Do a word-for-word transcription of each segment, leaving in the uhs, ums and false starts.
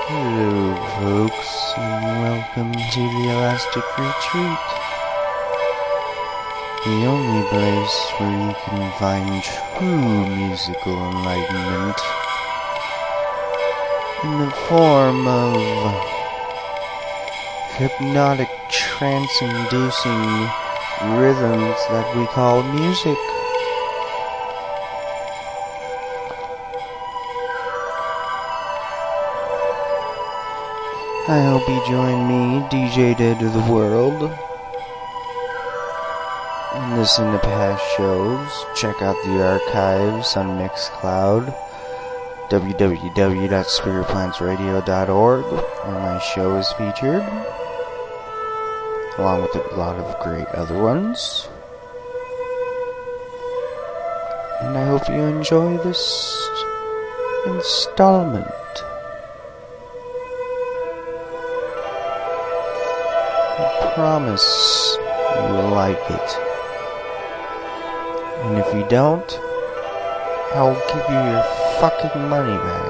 Hello, folks, and welcome to the Elastic Retreat, the only place where you can find true musical enlightenment in the form of hypnotic, trance-inducing rhythms that we call music. I hope you join me, D J Dead of the World, and listen to past shows. Check out the archives on Mixcloud, w w w dot spirit plants radio dot org, where my show is featured, along with a lot of great other ones. And I hope you enjoy this installment. I promise you will like it. And if you don't, I'll give you your fucking money back.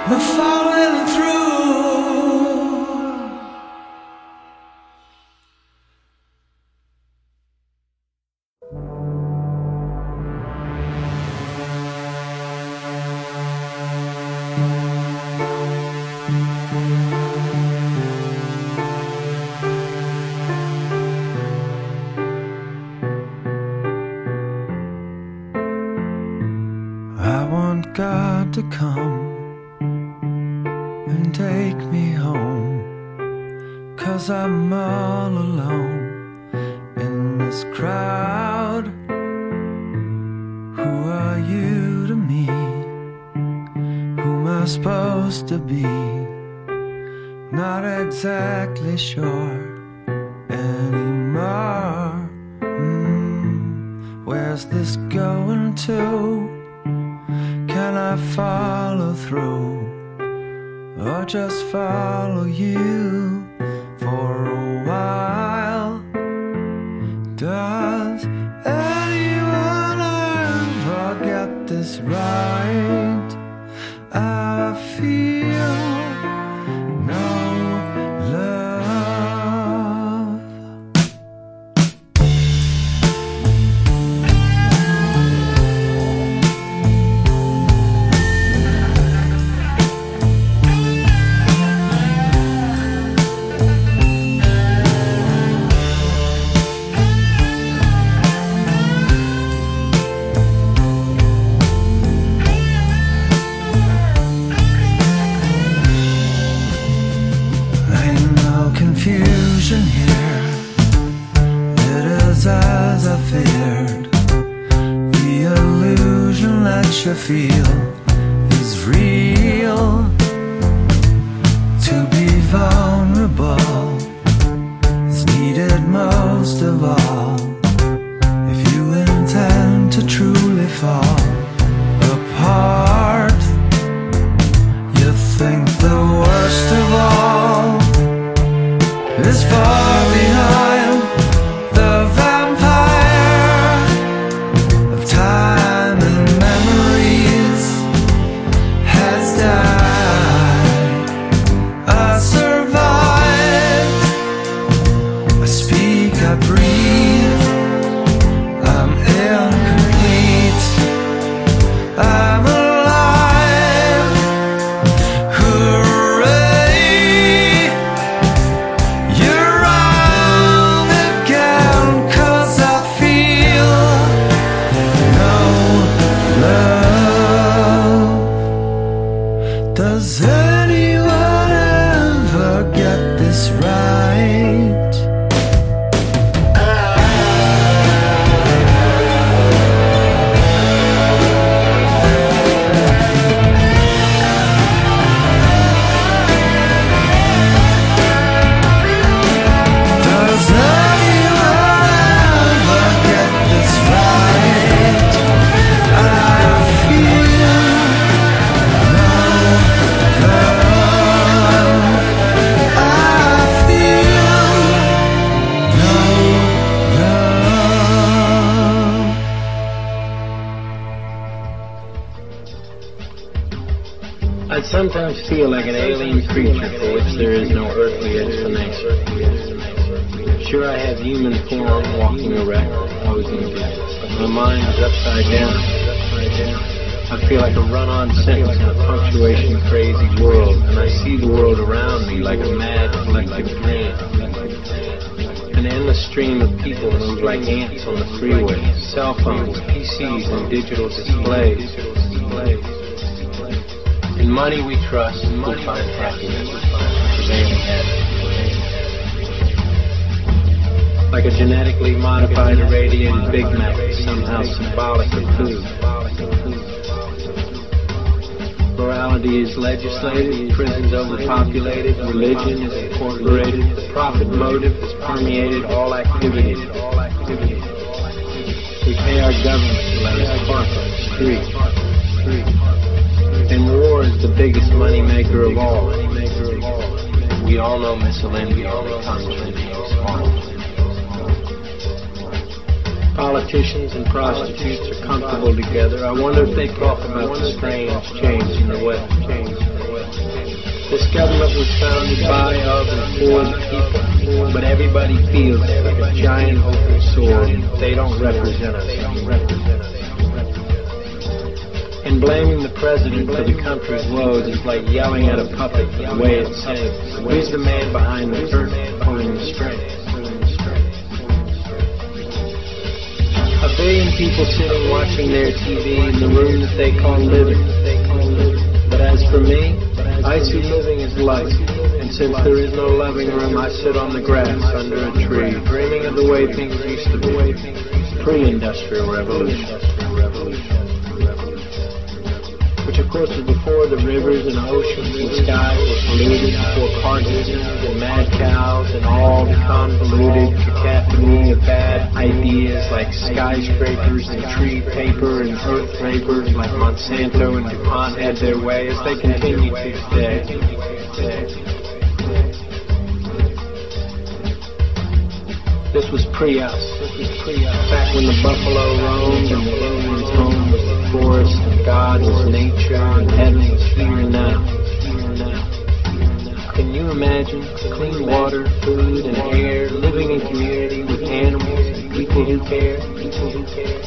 we're falling through. I want God to come and take me home, 'cause I'm all alone in this crowd. Who are you to me? Who am I supposed to be? Not exactly sure anymore. mm, Where's this going to? Can I follow through, or just follow you for a while? Does anyone ever get this right? I feel no love. Confusion here, it is as I feared. The illusion that you feel is real. To be vulnerable is needed most of all, if you intend to truly fall apart. You think the worst of all is far behind. The vampire of time and memories has died. I survived. I speak, I breathe. I'm incomplete. I'm alive. Hooray! You're wrong again, 'cause I feel no love. Does anyone ever get this right? Does anyone ever get this right? I feel no love. I feel no love. I sometimes feel like an alien creature for which there is no earthly explanation. Sure, I have human form, walking erect, posing digits, but my mind is upside down. I feel like a run-on sentence in a punctuation-crazy world, and I see the world around me like a mad, collective dream. An endless stream of people move like ants on the freeway, cell phones, P Cs, and digital displays. In money we trust, and we'll find happiness, prevailing habit. Like a genetically modified, irradiated Big Mac is somehow symbolic of food. Morality is legislated, prisons overpopulated, religion is incorporated, the profit motive has permeated all activities. We pay our government to let us park on the street. And war is the biggest money maker of all. We all know miscellany only comes from being small. Politicians and prostitutes are comfortable together. I wonder if they talk about the strange change in the West. This government was founded by, of, and for the people, but everybody feels like a giant open sword. They don't represent us. And blaming the president for the country's woes is like yelling at a puppet the way it sings. Who's the man behind the curtain pulling the strings? A billion people sitting watching their T V in the room that they call living. But as for me, I see living as life. And since there is no living room, I sit on the grass under a tree, dreaming of the way things used to be. Pre-industrial revolution. Which of course was before the rivers and oceans and skies were polluted, before partisans and mad cows and all the convoluted cacophony of bad ideas like skyscrapers and tree paper and earth vapors like Monsanto and DuPont had their way as they continue to today. This was pre-us. This was pre-us. Back when the buffalo roamed and the Indian's home was the forest and God was nature and heaven was here and now. Can you imagine clean water, food, and air, living in community with animals and people who care? People who care.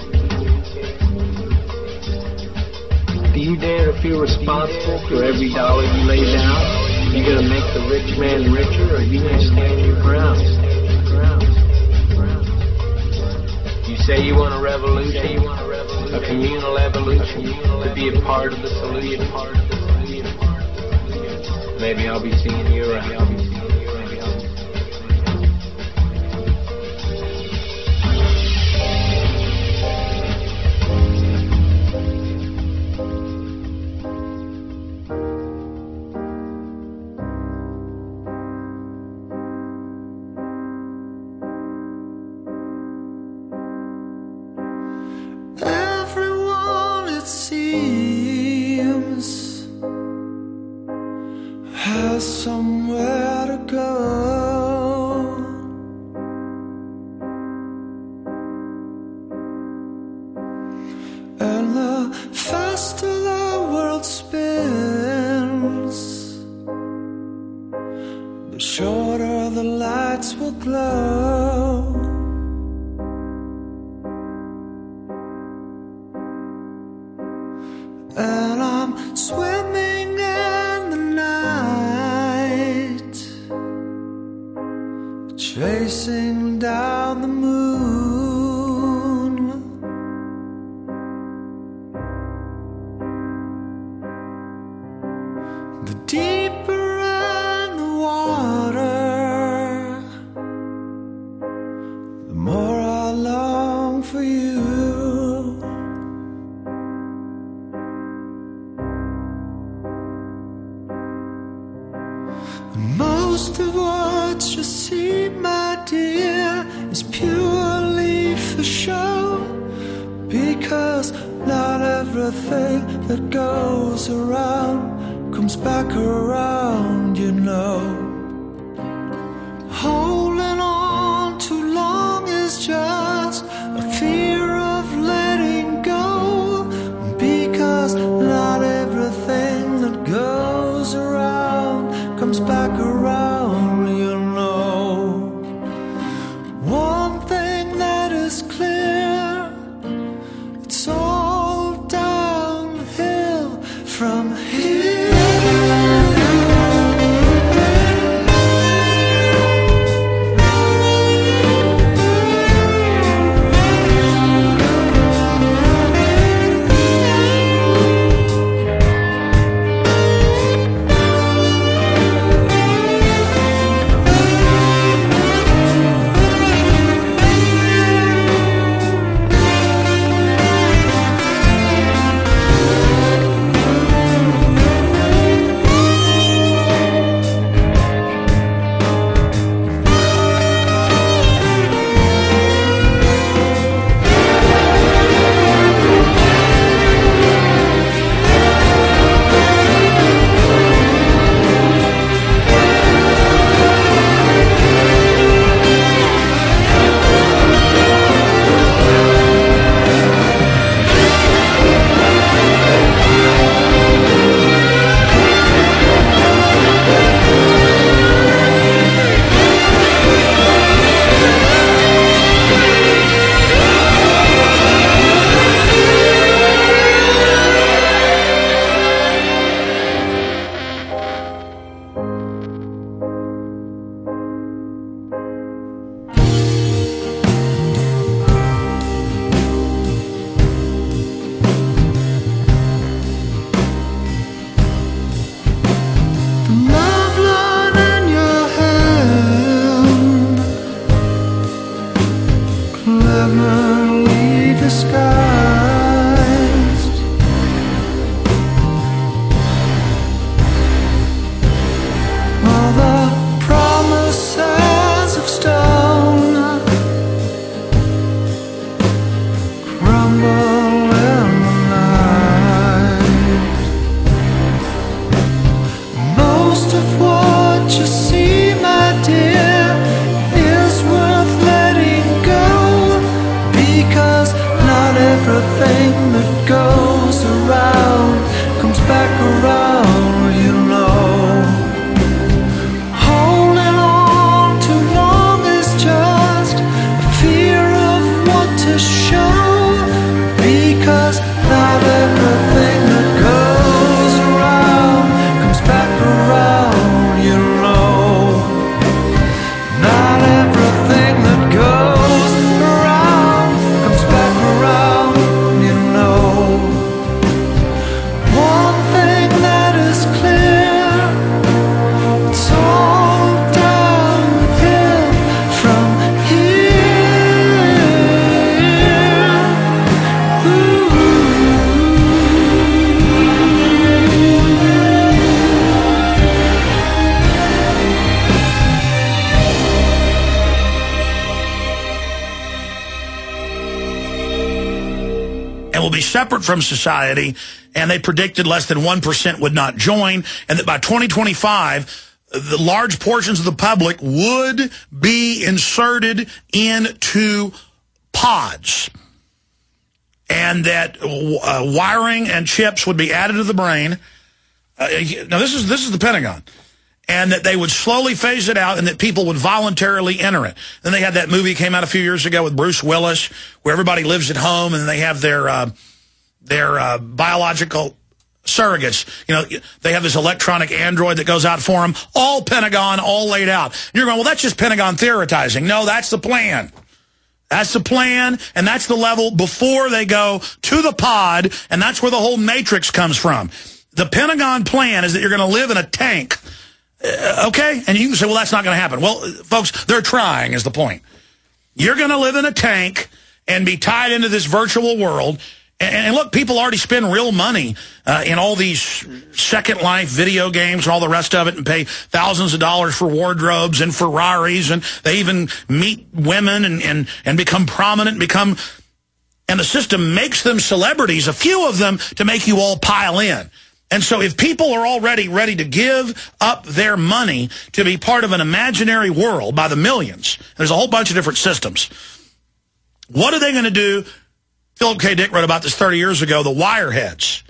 Do you dare to feel responsible for every dollar you lay down? You gonna make the rich man richer, or are you gonna stand your ground? You say you want a revolution, a communal evolution, to be a part of the solution. Maybe I'll be seeing you around. Somewhere to go, and the faster the world spins, the shorter the lights will glow. And I'm swimming in the night, chasing down the moon. The deeper in the water, the more I long for you. Most of what you see, my dear, is purely for show, because not everything that goes around comes back around, you know. Holding on too long is just a fear of letting go, because not everything that goes around comes back around, you know. One thing that is clear, it's all downhill from here. separate from society, and they predicted less than one percent would not join, and that by twenty twenty-five, the large portions of the public would be inserted into pods, and that uh, wiring and chips would be added to the brain. Uh, now, this is this is the Pentagon. And that they would slowly phase it out, and that people would voluntarily enter it. Then they had that movie came out a few years ago with Bruce Willis, where everybody lives at home, and they have their uh, their uh, biological surrogates. You know, they have this electronic android that goes out for them. All Pentagon, all laid out. And you're going, well, that's just Pentagon theorizing. No, that's the plan. That's the plan, and that's the level before they go to the pod, and that's where the whole matrix comes from. The Pentagon plan is that you're going to live in a tank. Uh, okay? And you can say, well, that's not going to happen. Well, folks, they're trying is the point. You're going to live in a tank and be tied into this virtual world. And, and look, people already spend real money uh, in all these Second Life video games and all the rest of it, and pay thousands of dollars for wardrobes and Ferraris, and they even meet women and, and, and become prominent, become... And the system makes them celebrities, a few of them, to make you all pile in. And so if people are already ready to give up their money to be part of an imaginary world by the millions, there's a whole bunch of different systems. What are they going to do? Philip K. Dick wrote about this thirty years ago, the wireheads.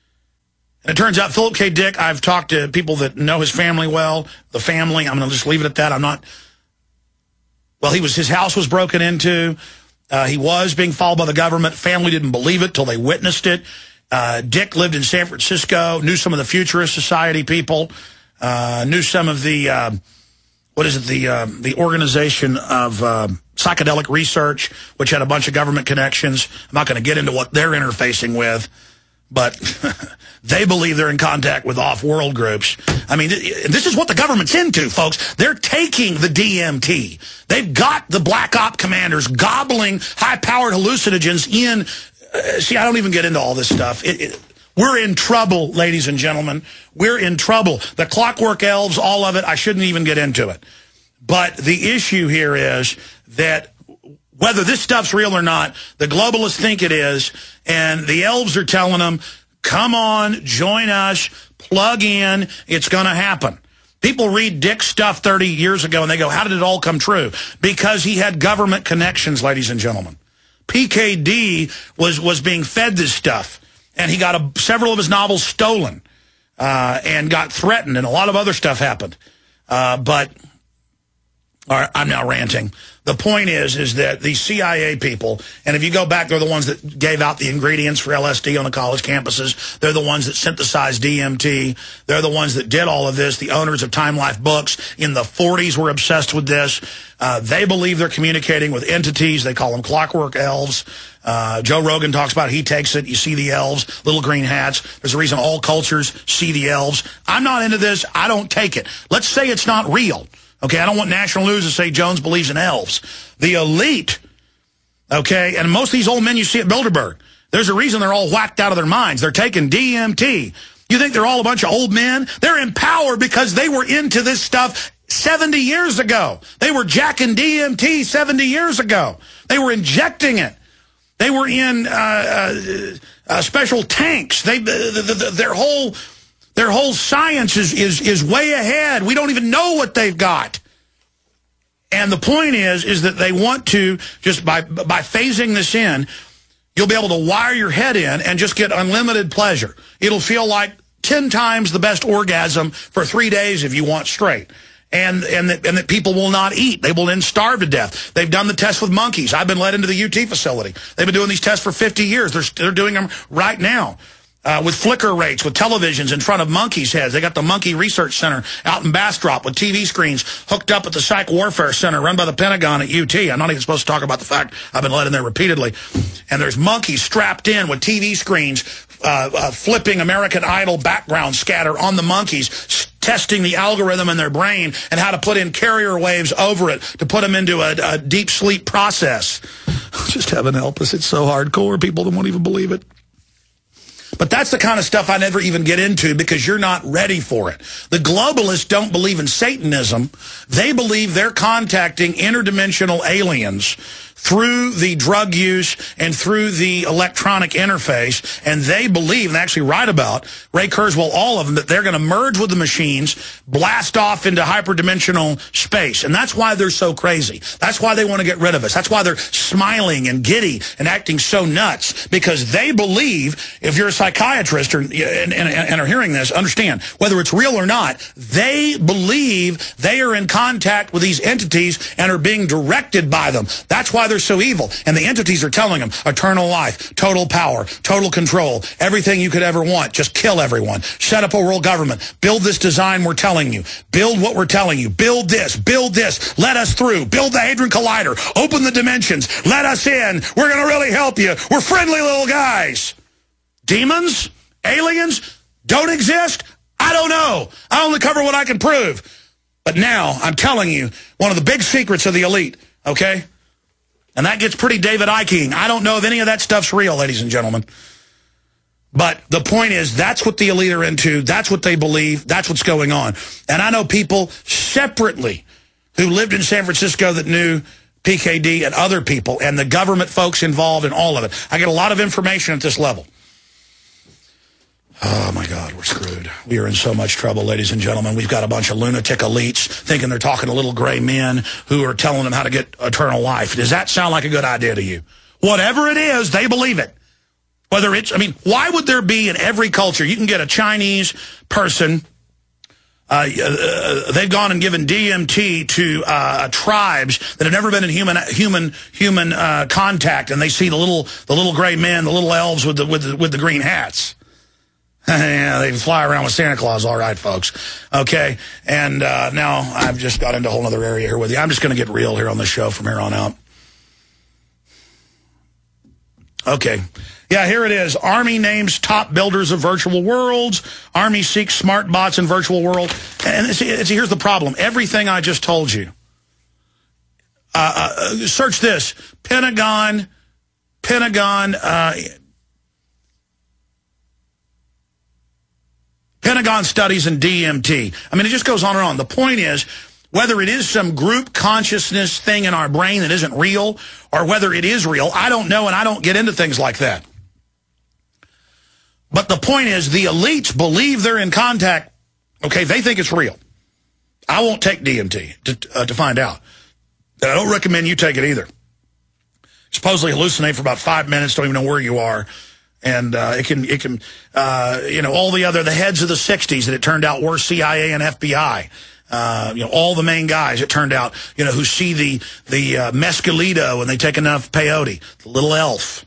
And it turns out Philip K. Dick, I've talked to people that know his family well, the family, I'm going to just leave it at that. I'm not, well, he was, his house was broken into. Uh, he was being followed by the government. Family didn't believe it till they witnessed it. Uh, Dick lived in San Francisco, knew some of the Futurist Society people, uh, knew some of the, uh, what is it, the uh, the Organization of uh, Psychedelic Research, which had a bunch of government connections. I'm not going to get into what they're interfacing with, but they believe they're in contact with off-world groups. I mean, this is what the government's into, folks. They're taking the D M T. They've got the black op commanders gobbling high-powered hallucinogens in. Uh, see, I don't even get into all this stuff. It, it, we're in trouble, ladies and gentlemen. We're in trouble. The Clockwork Elves, all of it, I shouldn't even get into it. But the issue here is that whether this stuff's real or not, the globalists think it is, and the elves are telling them, come on, join us, plug in, it's going to happen. People read Dick's stuff thirty years ago, and they go, how did it all come true? Because he had government connections, ladies and gentlemen. P K D was, was being fed this stuff, and he got a, several of his novels stolen uh, and got threatened, and a lot of other stuff happened. Uh, but all right, I'm now ranting. The point is, is that the C I A people, and if you go back, they're the ones that gave out the ingredients for L S D on the college campuses. They're the ones that synthesized D M T. They're the ones that did all of this. The owners of Time Life Books in the forties were obsessed with this. Uh, they believe they're communicating with entities. They call them clockwork elves. Uh, Joe Rogan talks about he takes it. You see the elves, little green hats. There's a reason all cultures see the elves. I'm not into this. I don't take it. Let's say it's not real. Okay, I don't want national news to say Jones believes in elves. The elite, okay, and most of these old men you see at Bilderberg, there's a reason they're all whacked out of their minds. They're taking D M T. You think they're all a bunch of old men? They're in power because they were into this stuff seventy years ago. They were jacking D M T seventy years ago. They were injecting it. They were in uh, uh, uh, special tanks. They, the, the, the, their whole... Their whole science is, is, is way ahead. We don't even know what they've got. And the point is, is that they want to, just by, by phasing this in, you'll be able to wire your head in and just get unlimited pleasure. It'll feel like ten times the best orgasm for three days if you want straight. And, and, that, and that people will not eat. They will then starve to death. They've done the tests with monkeys. I've been led into the U T facility. They've been doing these tests for fifty years. They're, they're doing them right now. Uh, with flicker rates, with televisions in front of monkeys' heads. They got the Monkey Research Center out in Bastrop with T V screens hooked up at the Psych Warfare Center run by the Pentagon at U T. I'm not even supposed to talk about the fact I've been led in there repeatedly. And there's monkeys strapped in with T V screens, uh, uh, flipping American Idol background scatter on the monkeys, testing the algorithm in their brain and how to put in carrier waves over it to put them into a, a deep sleep process. Just heaven help us. It's so hardcore. People won't even believe it. But that's the kind of stuff I never even get into because you're not ready for it. The globalists don't believe in Satanism. They believe they're contacting interdimensional aliens through the drug use and through the electronic interface, and they believe, and actually write about, Ray Kurzweil, all of them, that they're going to merge with the machines, blast off into hyperdimensional space. And that's why they're so crazy. That's why they want to get rid of us. That's why they're smiling and giddy and acting so nuts, because they believe, if you're a psychiatrist or, and, and, and are hearing this, understand, whether it's real or not, they believe they are in contact with these entities and are being directed by them. That's why they're so evil. And the entities are telling them eternal life, total power, total control, everything you could ever want. Just kill everyone. Set up a world government. Build this design we're telling you. Build what we're telling you. Build this. Build this. Let us through. Build the Hadron Collider. Open the dimensions. Let us in. We're going to really help you. We're friendly little guys. Demons? Aliens? Don't exist? I don't know. I only cover what I can prove. But now, I'm telling you, one of the big secrets of the elite, okay? And that gets pretty David Icke-ing. I don't know if any of that stuff's real, ladies and gentlemen. But the point is, that's what the elite are into. That's what they believe. That's what's going on. And I know people separately who lived in San Francisco that knew P K D and other people and the government folks involved in all of it. I get a lot of information at this level. Oh, my God, we're screwed. We are in so much trouble, ladies and gentlemen. We've got a bunch of lunatic elites thinking they're talking to little gray men who are telling them how to get eternal life. Does that sound like a good idea to you? Whatever it is, they believe it. Whether it's, I mean, why would there be in every culture, you can get a Chinese person, uh, uh, they've gone and given D M T to uh, tribes that have never been in human human human uh, contact, and they see the little the little gray men, the little elves with the with the, with the green hats. Yeah, they fly around with Santa Claus, all right, folks. Okay, and uh, now I've just got into a whole other area here with you. I'm just going to get real here on the show from here on out. Okay. Yeah, here it is. Army names top builders of virtual worlds. Army seeks smart bots in virtual world. And see, see, here's the problem. Everything I just told you. Uh, uh, search this. Pentagon, Pentagon, uh, Pentagon studies and D M T. I mean, it just goes on and on. The point is, whether it is some group consciousness thing in our brain that isn't real, or whether it is real, I don't know, and I don't get into things like that. But the point is, the elites believe they're in contact. Okay, they think it's real. I won't take D M T to, uh, to find out. And I don't recommend you take it either. Supposedly hallucinate for about five minutes, don't even know where you are. And uh, it can, it can, uh, you know, all the other, the heads of the sixties that it turned out were C I A and F B I. Uh, you know, all the main guys, it turned out, you know, who see the, the uh, mescalito and they take enough peyote, the little elf.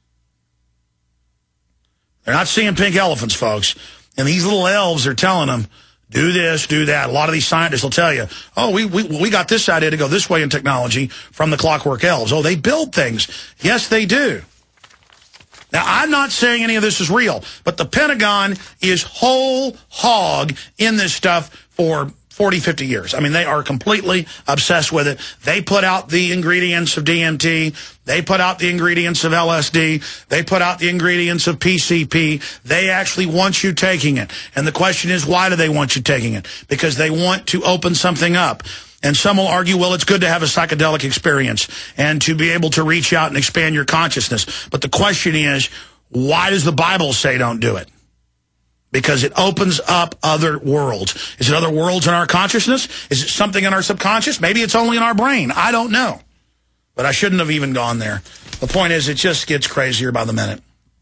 They're not seeing pink elephants, folks. And these little elves are telling them, do this, do that. A lot of these scientists will tell you, oh, we, we, we got this idea to go this way in technology from the Clockwork Elves. Oh, they build things. Yes, they do. Now, I'm not saying any of this is real, but the Pentagon is whole hog in this stuff for forty, fifty years. I mean, they are completely obsessed with it. They put out the ingredients of D M T. They put out the ingredients of L S D. They put out the ingredients of P C P. They actually want you taking it. And the question is, why do they want you taking it? Because they want to open something up. And some will argue, well, it's good to have a psychedelic experience and to be able to reach out and expand your consciousness. But the question is, why does the Bible say don't do it? Because it opens up other worlds. Is it other worlds in our consciousness? Is it something in our subconscious? Maybe it's only in our brain. I don't know. But I shouldn't have even gone there. The point is, it just gets crazier by the minute.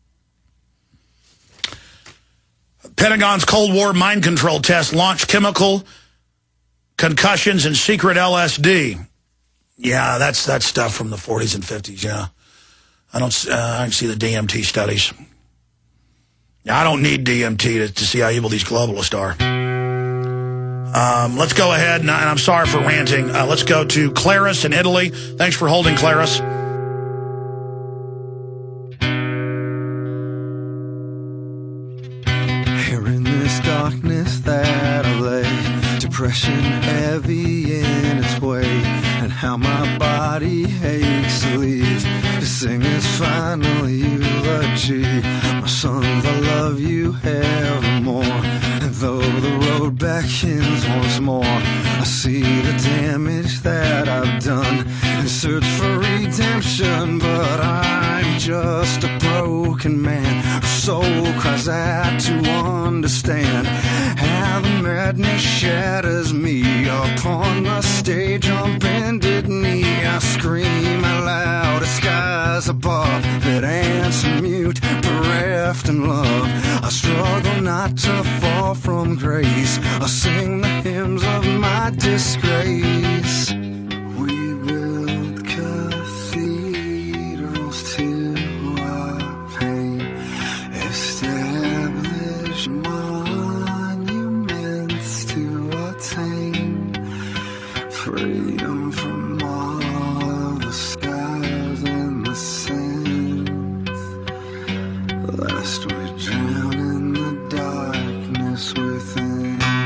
Pentagon's Cold War mind control test launched chemical concussions and secret L S D. Yeah, that's that's stuff from the forties and fifties, yeah. I don't uh, I can see the D M T studies. Now, I don't need D M T to, to see how evil these globalists are. Um, let's go ahead, and, and I'm sorry for ranting. Uh, let's go to Clarice in Italy. Thanks for holding, Clarice. Here in this darkness that I lay, depression heavy in its way, and how my body aches to leave, to sing its final eulogy. My sons, I love you evermore, and though the road beckons once more, I see the damage that I've done, and search for redemption, but I'm just a broken man. Her soul cries out to understand how the madness shatters me. Upon the stage on bended knee, I scream out loud, the skies above that answer mute, bereft in love. I struggle not to fall from grace. I sing the hymns of my disgrace. We build cathedrals to our pain, establish monuments to attain freedom from all the skies and the sands, lest we drown in the darkness within.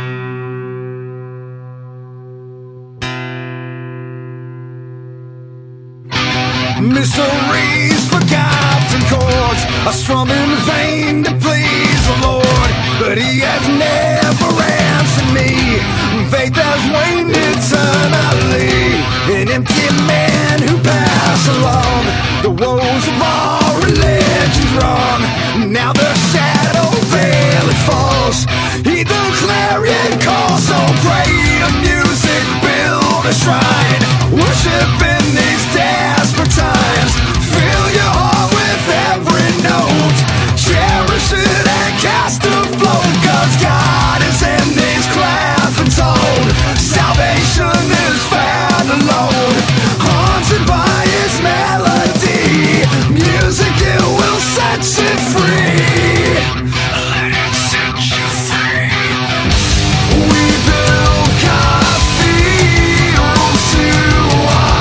Miseries, forgotten chords, I strum in vain to please the Lord, but He has never answered me. Faith has waned eternally, an empty man who passed along the woes of all religions wrong. Now the shadow veil it falls, heed the clarion call, so pray to music, build a shrine, worship in these desperate times. Fill your heart with every note, cherish it and cast a float, 'cause God is in these clefts and told. Salvation is found alone, haunted by His melody. Music, it will set you free. Let it set you free. We build cathedrals to our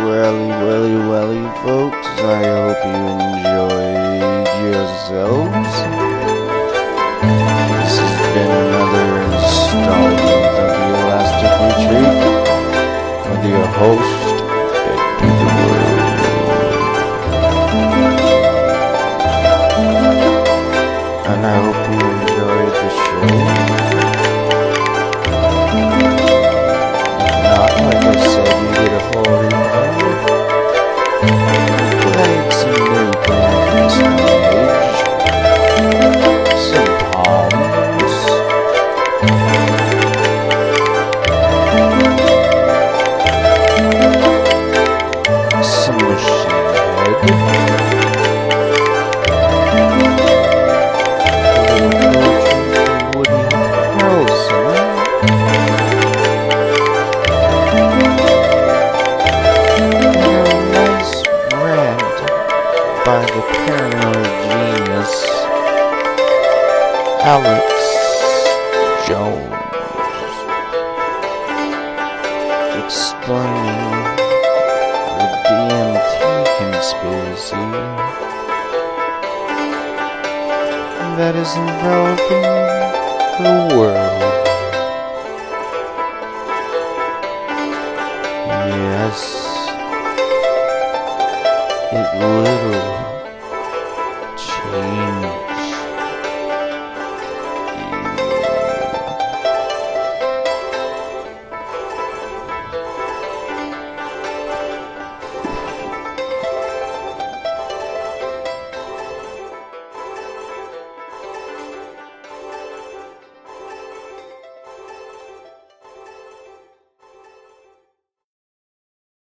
welly, welly, welly, folks. I hope you enjoyed yourselves. This has been another installment of the Elastic Retreat with your host, Eddie the Word. And I hope you enjoyed the show. Not like I said, you get a full reminder. Played some new Brandon Stage, some palms, some machine head, a little poetry from Woody Harrelson. By the paranoid genius Alex Jones, explaining the D M T conspiracy that is enveloping the world. Yes, it literally